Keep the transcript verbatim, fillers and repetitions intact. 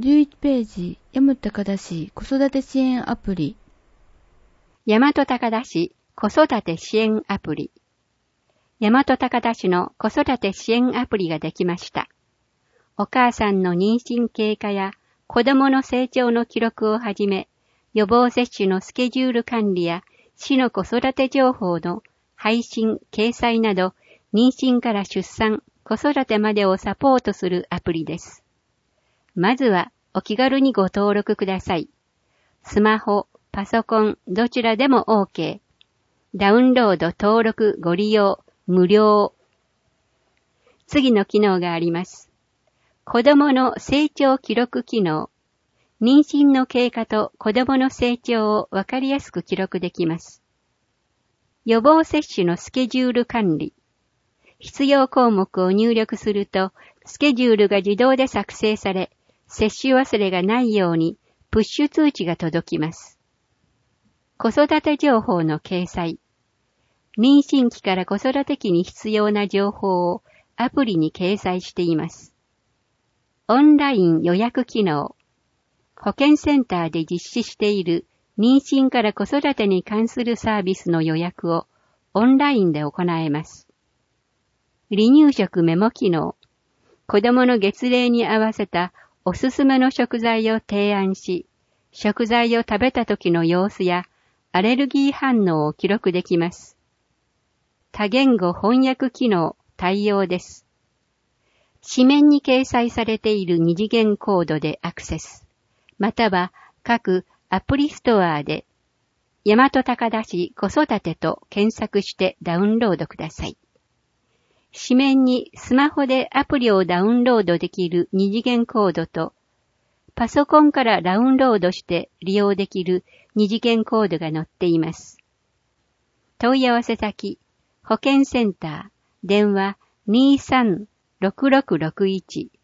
じゅういちページ、大和高田市子育て支援アプリ。 大和高田市子育て支援アプリ。大和高田市の子育て支援アプリができました。お母さんの妊娠経過や子供の成長の記録をはじめ、予防接種のスケジュール管理や市の子育て情報の配信、掲載など、妊娠から出産、子育てまでをサポートするアプリです。まずはお気軽にご登録ください。スマホ、パソコン、どちらでも OK。ダウンロード、登録、ご利用、無料。次の機能があります。子供の成長記録機能。妊娠の経過と子供の成長をわかりやすく記録できます。予防接種のスケジュール管理。必要項目を入力すると、スケジュールが自動で作成され、接種忘れがないようにプッシュ通知が届きます。子育て情報の掲載。妊娠期から子育て期に必要な情報をアプリに掲載しています。オンライン予約機能。保健センターで実施している妊娠から子育てに関するサービスの予約をオンラインで行えます。離乳食メモ機能。子供の月齢に合わせたおすすめの食材を提案し、食材を食べた時の様子やアレルギー反応を記録できます。多言語翻訳機能対応です。紙面に掲載されている二次元コードでアクセス。または各アプリストアで大和高田市子育てと検索してダウンロードください。紙面にスマホでアプリをダウンロードできる二次元コードとパソコンからダウンロードして利用できる二次元コードが載っています。問い合わせ先、保健センター、電話 にーさんろくろくろくいち